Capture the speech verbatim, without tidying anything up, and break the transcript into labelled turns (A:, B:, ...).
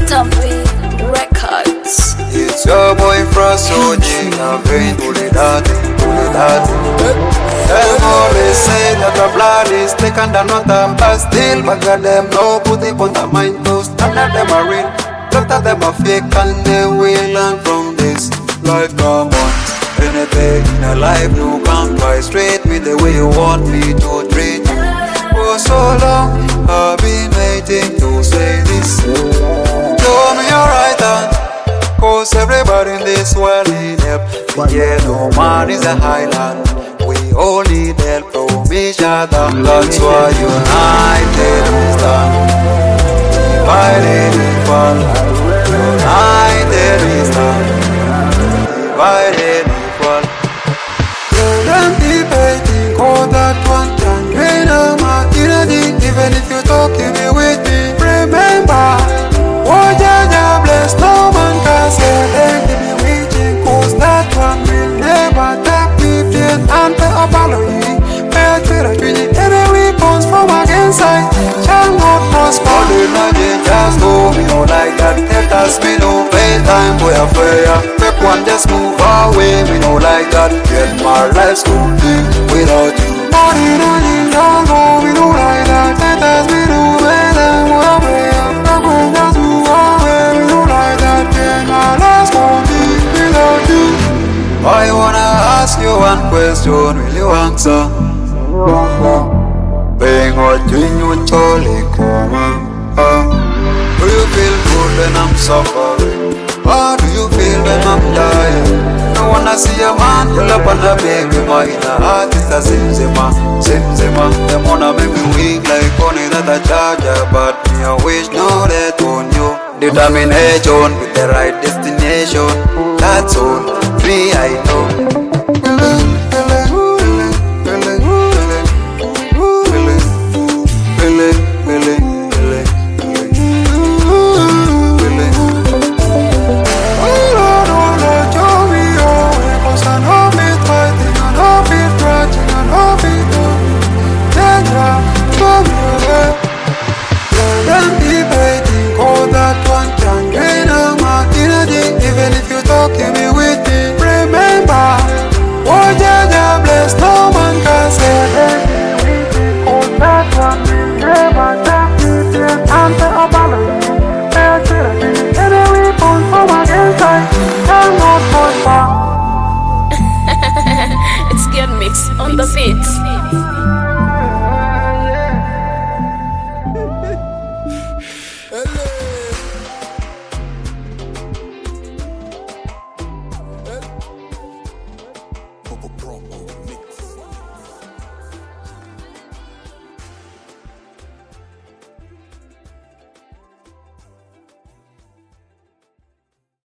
A: Stampy Records.
B: It's your boy Frost, so I'm going to the daddy, to the daddy. Them always say that the blood is thick and not a still, but got them no put it on the mind to stand at them are real. Look at them are fake and they will learn from this. Life come on, anything in a life no come try straight with the way you want me to treat. For so long, I've been waiting to say this. Show me your right hand, cause everybody in this world need help. Yeah, no man is a highland. We all need help from each other. That's why united we stand, divided we fall. United we stand, divided we fall. Them debating, call that one time. When I'm out in a deep, even if you talk, you be with me. Remember, oh yeah, yeah, bless, no man can say them to be waiting, cause that one will never take fifteen and pay apology. Pay to the Trinity, any weapons from against I shall not prosper. The magic just go, we don't like that. Let us be no pay time for your prayer. Make one just move away, we don't like that. Get my life complete without you. Money, money, don't go, we don't like that. Let us be no pay time for your prayer. Make one just move away, we don't like that. Get my life complete without you. I wanna ask you one question, will you answer? Being what you totally come. Do you feel good when I'm suffering? How do you feel when I'm dying? I wanna see a man pull up on a baby. My inner heart is a zimzima, zimzima. Them wanna make me weak like only that a charger. But me I wish know that on you. Determination with the right destination. That's all, me I know. Even if you talk, you be